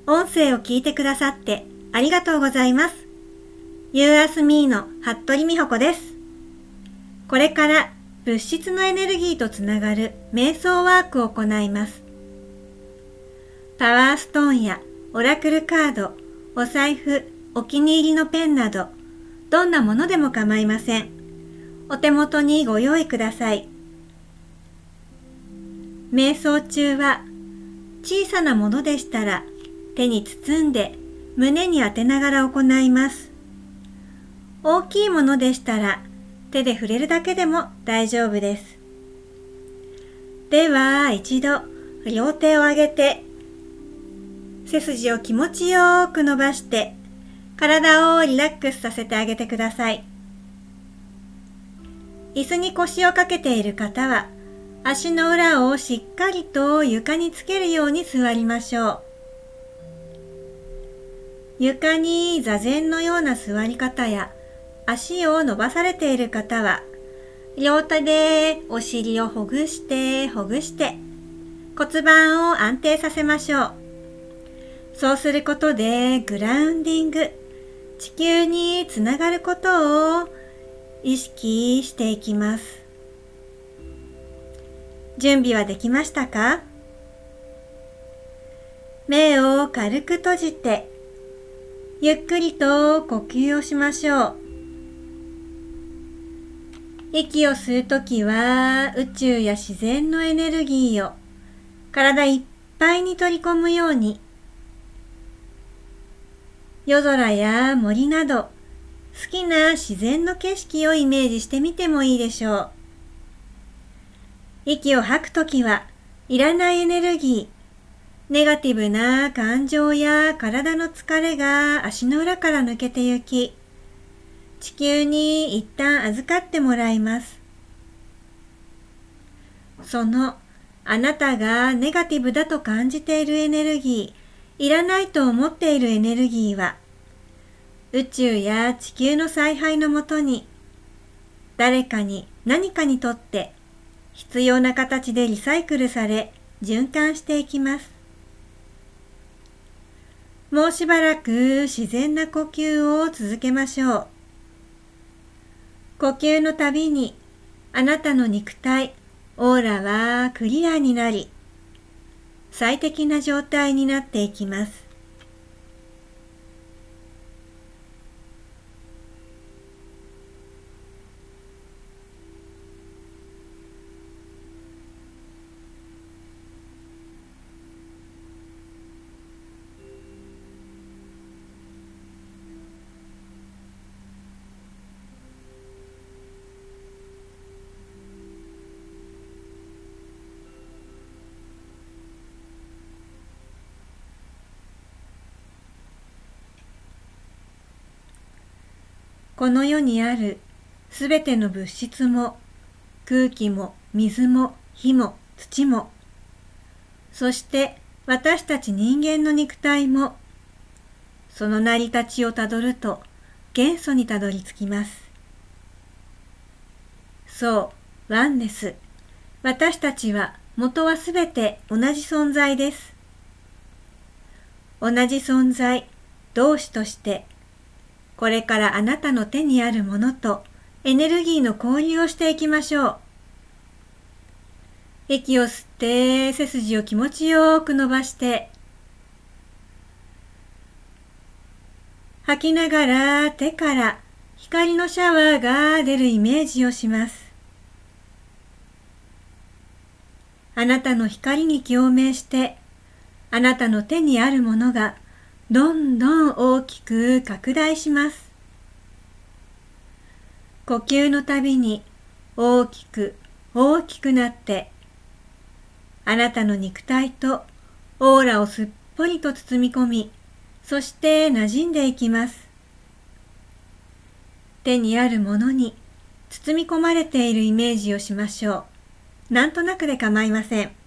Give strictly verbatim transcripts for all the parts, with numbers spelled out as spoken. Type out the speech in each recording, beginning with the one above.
音声を聞いてくださってありがとうございます。You Ask Me の服部美穂子です。これから物質のエネルギーとつながる瞑想ワークを行います。パワーストーンやオラクルカード、お財布、お気に入りのペンなど、どんなものでも構いません。お手元にご用意ください。瞑想中は小さなものでしたら手に包んで胸に当てながら行います。大きいものでしたら手で触れるだけでも大丈夫です。では一度両手を上げて背筋を気持ちよく伸ばして体をリラックスさせてあげてください。椅子に腰をかけている方は足の裏をしっかりと床につけるように座りましょう。床に座禅のような座り方や足を伸ばされている方は両手でお尻をほぐしてほぐして骨盤を安定させましょう。そうすることでグラウンディング、地球につながることを意識していきます。準備はできましたか？目を軽く閉じてゆっくりと呼吸をしましょう。息を吸うときは宇宙や自然のエネルギーを体いっぱいに取り込むように、夜空や森など好きな自然の景色をイメージしてみてもいいでしょう。息を吐くときはいらないエネルギー、ネガティブな感情や体の疲れが足の裏から抜けてゆき、地球に一旦預かってもらいます。そのあなたがネガティブだと感じているエネルギー、いらないと思っているエネルギーは、宇宙や地球の采配のもとに、誰かに何かにとって必要な形でリサイクルされ、循環していきます。もうしばらく自然な呼吸を続けましょう。呼吸のたびにあなたの肉体、オーラはクリアになり、最適な状態になっていきます。この世にあるすべての物質も空気も水も火も土も、そして私たち人間の肉体も、その成り立ちをたどると元素にたどり着きます。そう、ワンネス。私たちは元はすべて同じ存在です。同じ存在、同志として、これからあなたの手にあるものとエネルギーの交流をしていきましょう。息を吸って背筋を気持ちよく伸ばして、吐きながら手から光のシャワーが出るイメージをします。あなたの光に共鳴して、あなたの手にあるものがどんどん大きく拡大します。呼吸のたびに大きく大きくなって、あなたの肉体とオーラをすっぽりと包み込み、そして馴染んでいきます。手にあるものに包み込まれているイメージをしましょう。なんとなくで構いません。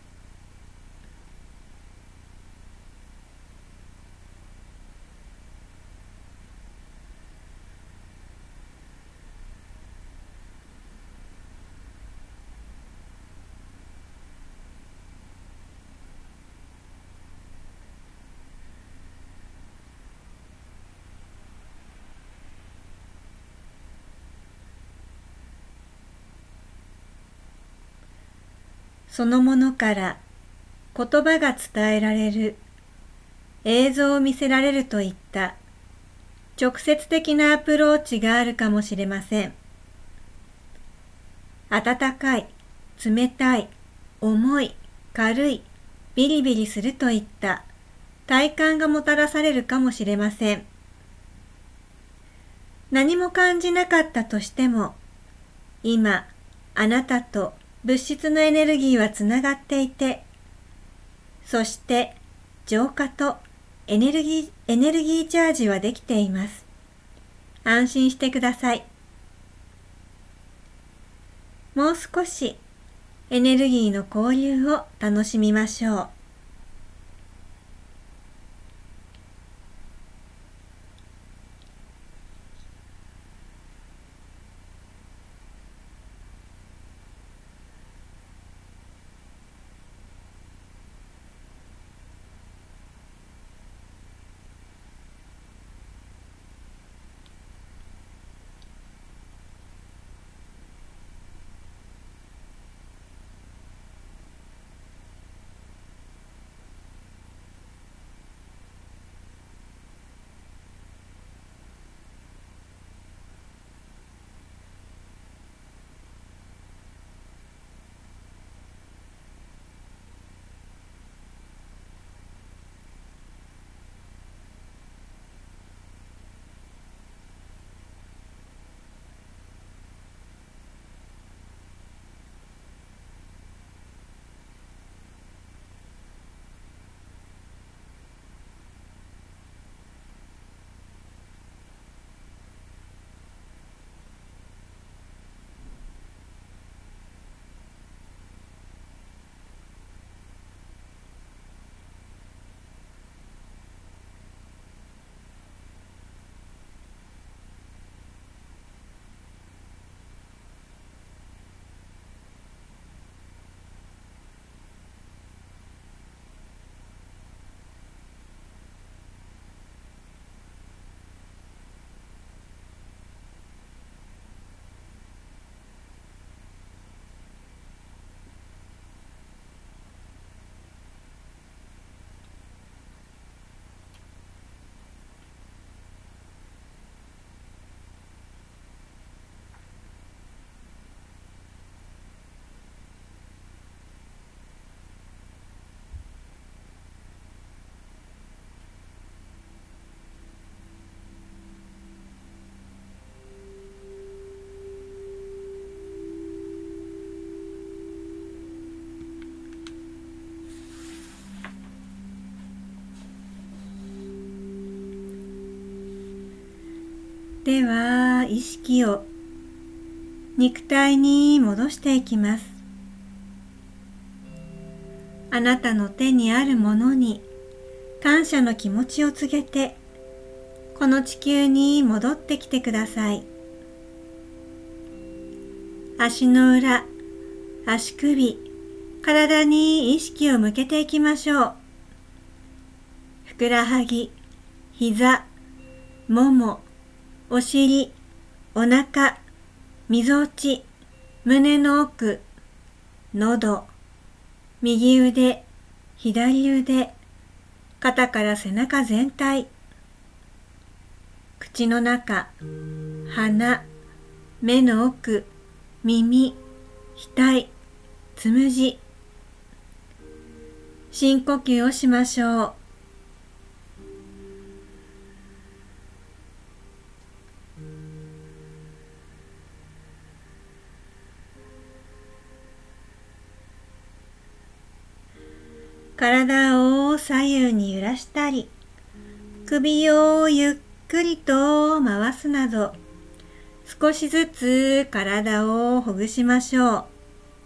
そのものから言葉が伝えられる、映像を見せられるといった直接的なアプローチがあるかもしれません。温かい、冷たい、重い、軽い、ビリビリするといった体感がもたらされるかもしれません。何も感じなかったとしても、今、あなたと物質のエネルギーはつながっていて、そして浄化とエネルギー、エネルギーチャージはできています。安心してください。もう少しエネルギーの交流を楽しみましょう。では、意識を肉体に戻していきます。あなたの手にあるものに感謝の気持ちを告げて、この地球に戻ってきてください。足の裏、足首、体に意識を向けていきましょう。ふくらはぎ、膝、もも、お尻、お腹、みぞおち、胸の奥、喉、右腕、左腕、肩から背中全体、口の中、鼻、目の奥、耳、額、つむじ。深呼吸をしましょう。体を左右に揺らしたり、首をゆっくりと回すなど、少しずつ体をほぐしましょう。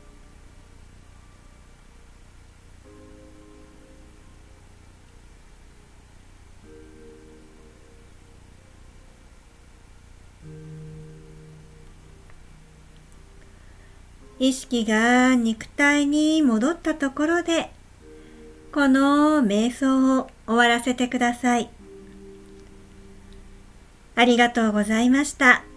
意識が肉体に戻ったところで、この瞑想を終わらせてください。ありがとうございました。